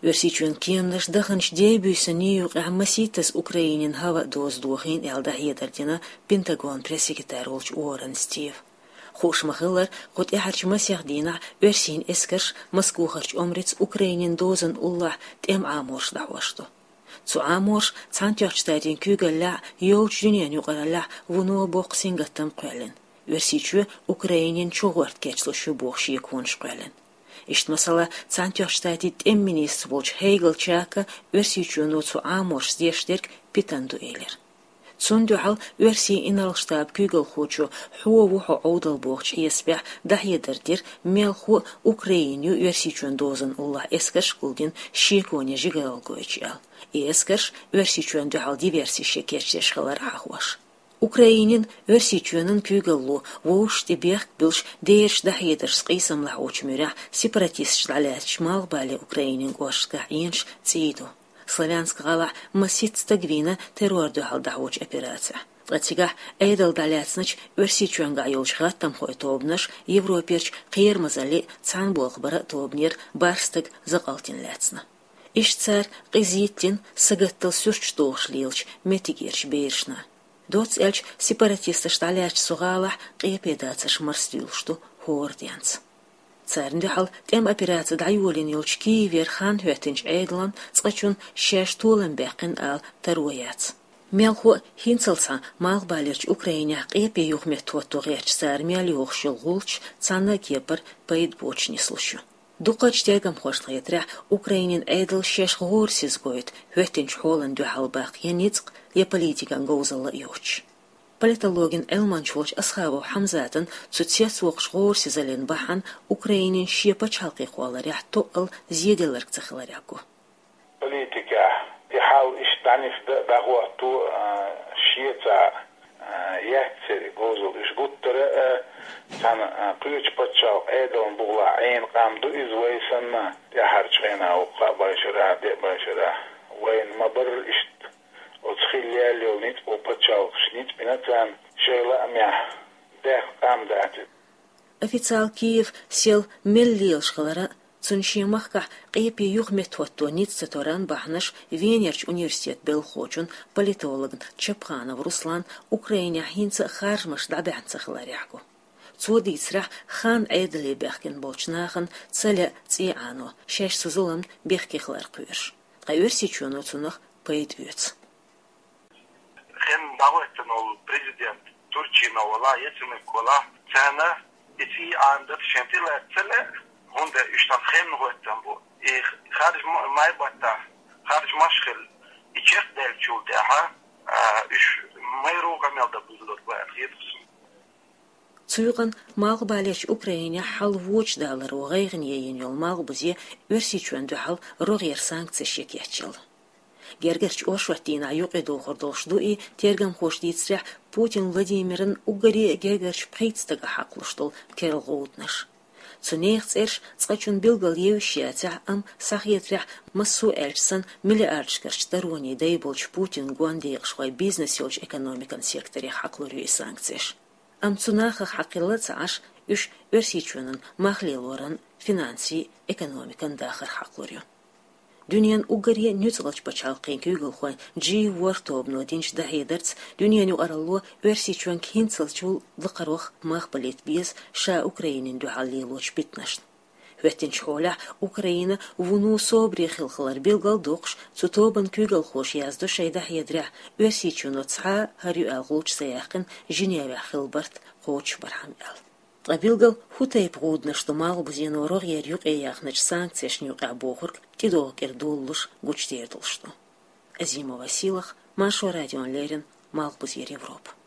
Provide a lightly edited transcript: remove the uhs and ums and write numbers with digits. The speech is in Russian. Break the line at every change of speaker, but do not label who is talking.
Версичуен кемнаш даханш дебюйса ниюк аммаситас Украинин хава доз духин элда хедардина Пентагон пресс-секретарь олч Уоррен Стив. خوش مخلر قد إحرج مسيح دينا ورسين إسكرش مسكو خرج أمريتس أوكرانين دوزن الله تأم عامورش دعوشتو تو عامورش تانتيوش تادين كوغل لا يوج دنيا نيوغل لا ونو بوقسين قتم قيلن ورسيشو أوكرانين شوغورت كيتسلو شو بوخش يكونش قيلن إشت مسألة تانتيوش تادين تأم منيست بولش هيغل شاكا ورسيشو نو تو عامورش زيشترك بيتندو إيلر صندوق ورسي إن الشتاب كيغل خوشو حو وحو عودل بوخش يسبح دحية دردير ميلخو أوكرانيو ورسي چون دوزن الله إسكرش قلدين شيكوني جيغل قويتشال إسكرش ورسي چون دوحال ديفيرسي شكيرشش خلر عخوش أوكرانين ورسي چونن كيغلو ووش تبيخ بلش ديرش دحية درس قيسم لحوش مرح سيبراتيست على شمال بالي أوكرانين قوشكا إنش تيدو Славянского масит стагвина террор духал дахуч операция. Латига эйдал даляцнач версичуанга юлчхат там хой тобнаш Европерч қиермазали цан болхбара тобнер барстык зақалтин ляцна. Иш цар қизиттин сагаттал сүрч тоғшлилч метигерч бейршна. Доц элч сепаратиста шталяч сугалах қиепедацаш марстюлшту хордянц. Царн духал тем операция дайолин юлч киевер хан хётинч эйдлан цачун шеш тулен бекин ал таруяц. Мелху хинцелса малбалерч Украиня қиепе юхмет туатугерч цар мелюх шулгулч цанна кепер пейд бочни слышу. Дукач тегам хошлаятра Украинин эйдл шеш горсиз гоит хётинч холан духал бак яницк я политикан гоузала юч. Политологин Элманчволч أصحابه حمزة تتسيس وقشغور سيزالين بحن أوكرانين شيبا شالقي خوالر يحتوقل زيادة لرك تخلاريكو.
Политика يحاول يشتعنف بغواتو شيتا يحتر غوزل إشغوتر تان قيوش باتشاو ايدون بغلا عين قامدو إزويسن يحرج غينا وقا باشرا دي باشرا وين مبر إشت وتخيل ياليو نيت وباتشاو شنيت بناتان شيلا أميا داخ قام داتت.
Официал Киев сел меллил шхалара цуншимахка قيبي يغمت وتو نيت ستوران بحنش венерч университет белхочун политолог Чепханов Руслан Украине хинца хармаш дабянца хларяку. Цуди срах хан эдли бехкен болчнахан целя циано шеш сузулан бехки хлар куйш. Кайверси чуно цунах пейдвец.
Хен давайтнол президент Турчина вала есме кола цена ити андат шентила целе هوندا اشتخن هوتنبو خارج ما يبطا خارج مشخل يشيخ دال شو داها اش ما يروق عمل دا بيزلور بغير
Цуйган малбалеч Украине халвоч далар وغيغن يين малбузе версичуан духал рогер санкции шекячил. Гергерч ошватина юқеду хордолшду и тергам хоштицря Путин Владимирин угари гергерч прейцтага хаклуштол кералгоутнаш. Zunächst erst zqachun bilgal yevshiatsa am sakhyetrah masu elchsan milliardskirch daroni daybolch Putin guandeyq shway biznes yolch ekonomikan sektori haqluri sanktsish. Am tsunaha haqillatsash üsh versichunan mahliloran finansi ekonomikan dakhir haqluri. Dünyan ugarya nützalch bachalqin kugel khoy ji wortobno dinch dahiderts dünyan arallo versichuan kinselchul laqaroq maqbalet biz sha Ukrainin duhalliloch bitnash. Vetinch hola Ukraina vunu sobri khilkhalar bilgal doqsh tutoban kugel khosh yazdo shayda yadra versichunotsa haryu algulch sayaqin Женева khilbart khoch barhamel. Абилгал хутай прудна, что мало бузино рог ярюк и яхнач санкции шнюк абохурк, тидо кердуллуш гучтертул что. Азимова силах, Машу Радион Лерин, Малбузир Европа.